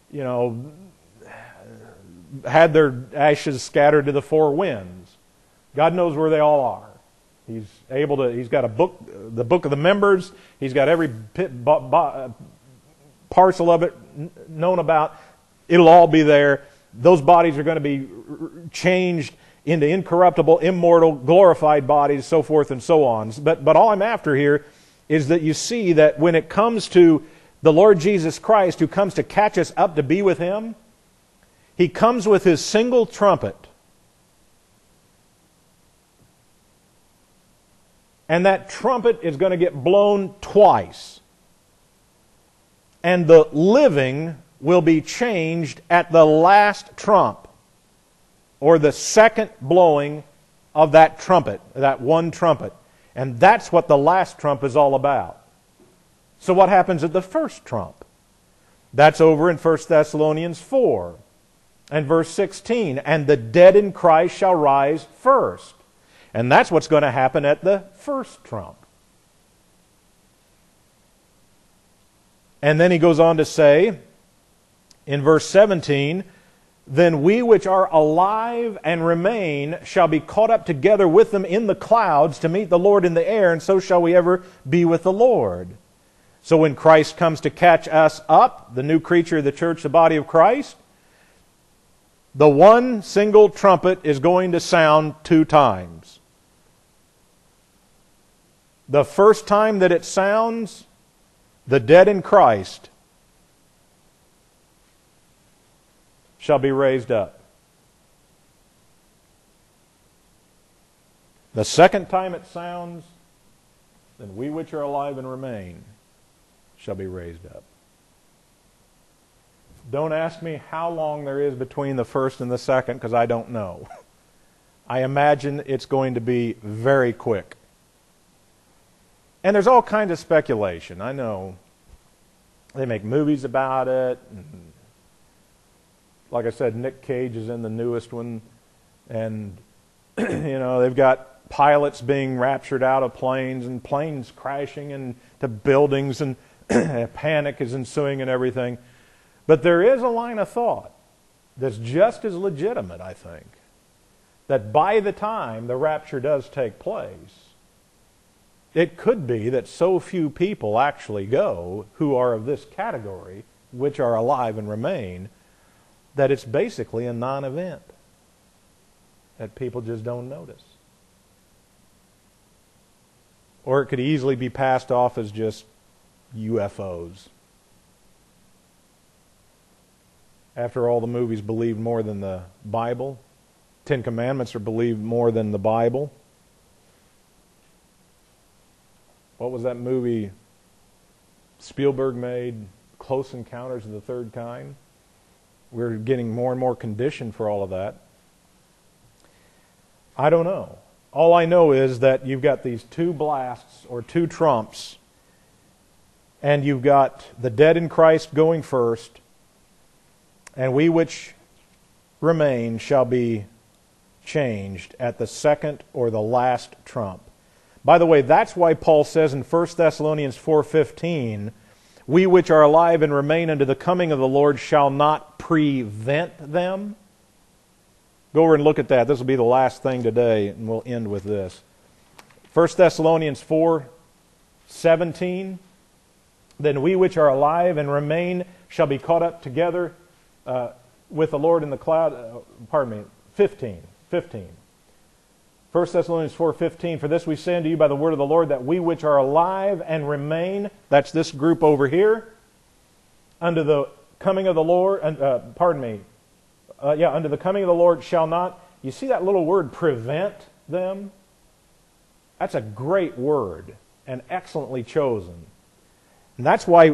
had their ashes scattered to the four winds. God knows where they all are. He's got a book, the book of the members. He's got every parcel of it known about. It'll all be there. Those bodies are going to be changed into incorruptible, immortal, glorified bodies, so forth and so on. But all I'm after here is that you see that when it comes to the Lord Jesus Christ, who comes to catch us up to be with Him, He comes with His single trumpet. And that trumpet is going to get blown twice. And the living will be changed at the last trump, or the second blowing of that trumpet, that one trumpet. And that's what the last trump is all about. So what happens at the first trump? That's over in 1 Thessalonians 4 and verse 16. And the dead in Christ shall rise first. And that's what's going to happen at the first trump. And then he goes on to say, in verse 17, then we which are alive and remain shall be caught up together with them in the clouds to meet the Lord in the air, and so shall we ever be with the Lord. So when Christ comes to catch us up, the new creature of the church, the body of Christ, the one single trumpet is going to sound 2 times. The first time that it sounds, the dead in Christ shall be raised up. The second time it sounds, then we which are alive and remain shall be raised up. Don't ask me how long there is between the first and the second, because I don't know. I imagine it's going to be very quick. And there's all kinds of speculation. I know they make movies about it. And like I said, Nick Cage is in the newest one. And, they've got pilots being raptured out of planes and planes crashing into buildings and panic is ensuing and everything. But there is a line of thought that's just as legitimate, I think, that by the time the rapture does take place, it could be that so few people actually go who are of this category, which are alive and remain, that it's basically a non-event that people just don't notice. Or it could easily be passed off as just UFOs. After all, the movies believed more than the Bible. 10 Commandments are believed more than the Bible. What was that movie Spielberg made, Close Encounters of the Third Kind? We're getting more and more conditioned for all of that. I don't know. All I know is that you've got these 2 blasts or 2 trumps, and you've got the dead in Christ going first, and we which remain shall be changed at the second or the last trump. By the way, that's why Paul says in 1 Thessalonians 4:15, we which are alive and remain unto the coming of the Lord shall not prevent them. Go over and look at that. This will be the last thing today, and we'll end with this. 1 Thessalonians 4:17, then we which are alive and remain shall be caught up together with the Lord in the cloud. 15. 1 Thessalonians 4:15, for this we say unto you by the word of the Lord, that we which are alive and remain, that's this group over here, unto the coming of the Lord, unto the coming of the Lord shall not, you see that little word, prevent them? That's a great word and excellently chosen. And that's why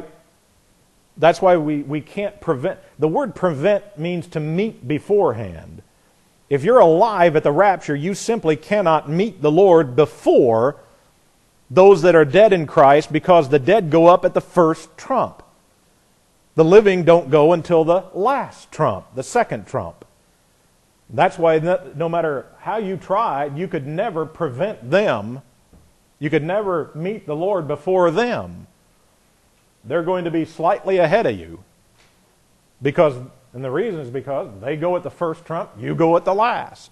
we can't prevent. The word prevent means to meet beforehand. If you're alive at the rapture, you simply cannot meet the Lord before those that are dead in Christ, because the dead go up at the first trump. The living don't go until the last trump, the second trump. That's why no matter how you tried, you could never prevent them. You could never meet the Lord before them. They're going to be slightly ahead of you. And the reason is because they go at the first trump, you go at the last.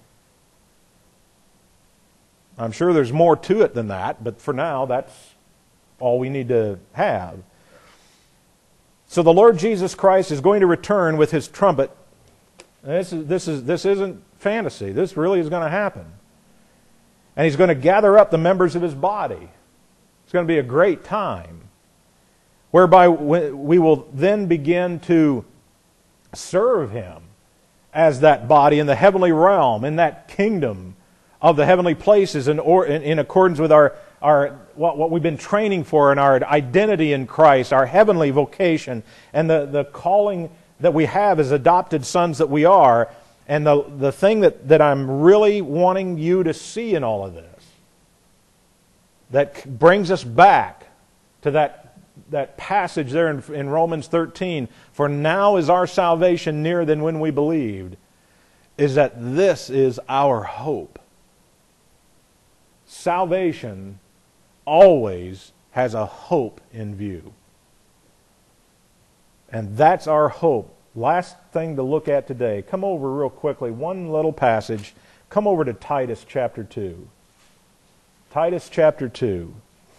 I'm sure there's more to it than that, but for now, that's all we need to have. So the Lord Jesus Christ is going to return with His trumpet. This isn't fantasy. This really is going to happen. And He's going to gather up the members of His body. It's going to be a great time, whereby we will then begin to serve Him as that body in the heavenly realm, in that kingdom of the heavenly places in accordance with our what we've been training for and our identity in Christ, our heavenly vocation, and the calling that we have as adopted sons that we are. And the thing that I'm really wanting you to see in all of this, that brings us back to that passage there in Romans 13, for now is our salvation nearer than when we believed, is that this is our hope. Salvation always has a hope in view. And that's our hope. Last thing to look at today. Come over real quickly, one little passage. Come over to Titus chapter 2. Titus chapter 2.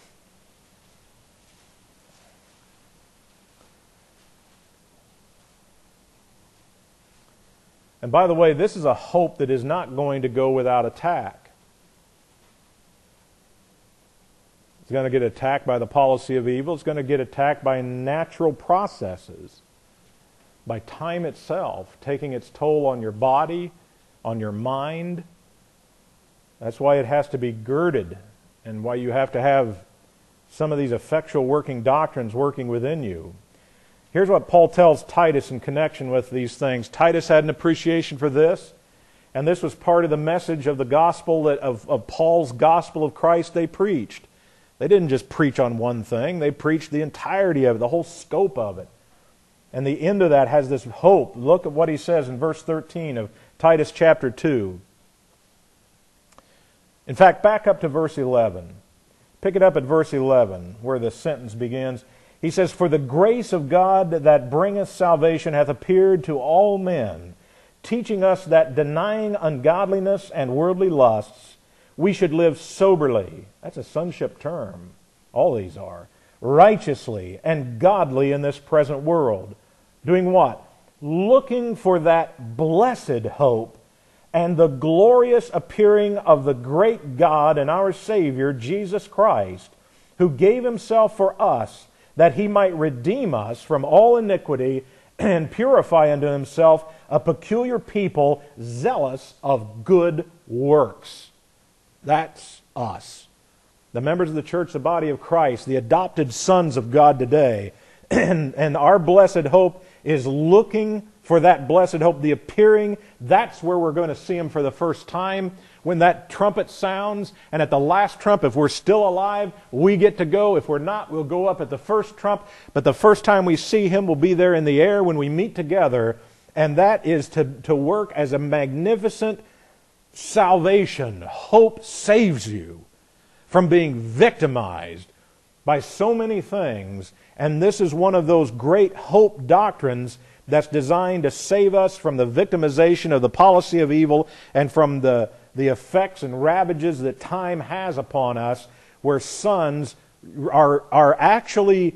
And by the way, this is a hope that is not going to go without attack. It's going to get attacked by the policy of evil. It's going to get attacked by natural processes, by time itself taking its toll on your body, on your mind. That's why it has to be girded, and why you have to have some of these effectual working doctrines working within you. Here's what Paul tells Titus in connection with these things. Titus had an appreciation for this, and this was part of the message of the gospel of Paul's gospel of Christ they preached. They didn't just preach on one thing. They preached the entirety of it, the whole scope of it. And the end of that has this hope. Look at what he says in verse 13 of Titus chapter 2. In fact, back up to verse 11. Pick it up at verse 11, where the sentence begins. He says, for the grace of God that bringeth salvation hath appeared to all men, teaching us that denying ungodliness and worldly lusts, we should live soberly. That's a sonship term. All these are. Righteously and godly in this present world. Doing what? Looking for that blessed hope and the glorious appearing of the great God and our Savior, Jesus Christ, who gave Himself for us, that He might redeem us from all iniquity and purify unto Himself a peculiar people, zealous of good works. That's us. The members of the church, the body of Christ, the adopted sons of God today. And our blessed hope is looking for that blessed hope, the appearing. That's where we're going to see Him for the first time. When that trumpet sounds, and at the last trump, if we're still alive, we get to go. If we're not, we'll go up at the first trump. But the first time we see Him, we'll be there in the air when we meet together. And that is to work as a magnificent salvation. Hope saves you from being victimized by so many things. And this is one of those great hope doctrines that's designed to save us from the victimization of the policy of evil and from the effects and ravages that time has upon us, where sons are actually,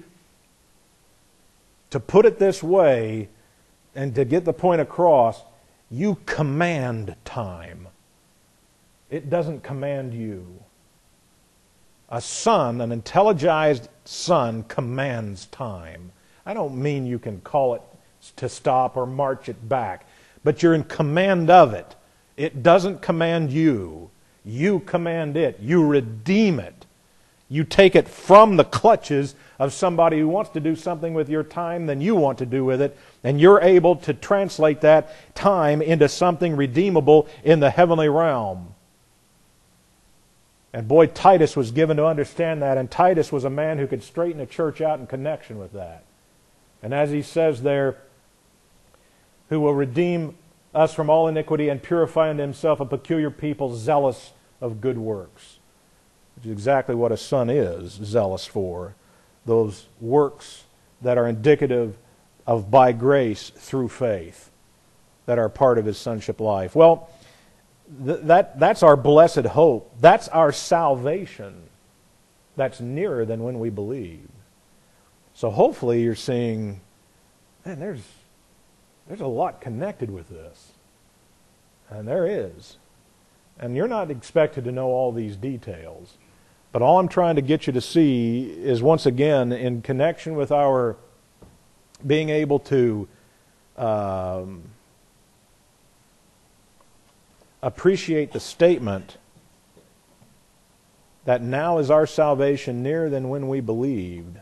to put it this way, and to get the point across, you command time. It doesn't command you. A son, an intelligized son, commands time. I don't mean you can call it to stop or march it back, but you're in command of it. It doesn't command you. You command it. You redeem it. You take it from the clutches of somebody who wants to do something with your time than you want to do with it, and you're able to translate that time into something redeemable in the heavenly realm. And boy, Titus was given to understand that, and Titus was a man who could straighten a church out in connection with that. And as he says there, who will redeem us from all iniquity and purify unto Himself a peculiar people, zealous of good works. Which is exactly what a son is zealous for. Those works that are indicative of by grace through faith, that are part of his sonship life. Well, that's our blessed hope. That's our salvation. That's nearer than when we believe. So hopefully you're seeing, man, there's a lot connected with this. And there is. And you're not expected to know all these details. But all I'm trying to get you to see is, once again, in connection with our being able to appreciate the statement that now is our salvation nearer than when we believed.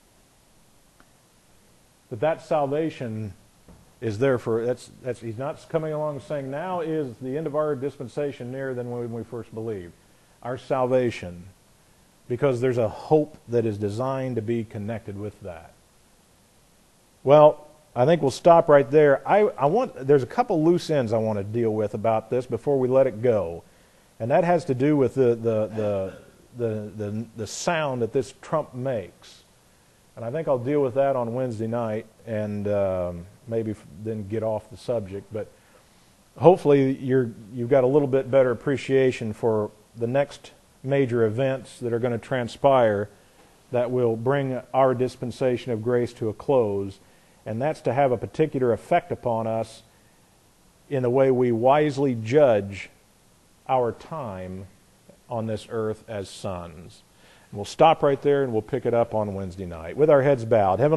But that salvation is there for, he's not coming along saying now is the end of our dispensation nearer than when we first believed. Our salvation, because there's a hope that is designed to be connected with that. Well, I think we'll stop right there. There's a couple loose ends I want to deal with about this before we let it go. And that has to do with the sound that this trump makes. And I think I'll deal with that on Wednesday night and maybe then get off the subject. But hopefully you've got a little bit better appreciation for the next major events that are going to transpire that will bring our dispensation of grace to a close. And that's to have a particular effect upon us in the way we wisely judge our time on this earth as sons. And we'll stop right there and we'll pick it up on Wednesday night with our heads bowed. Heavenly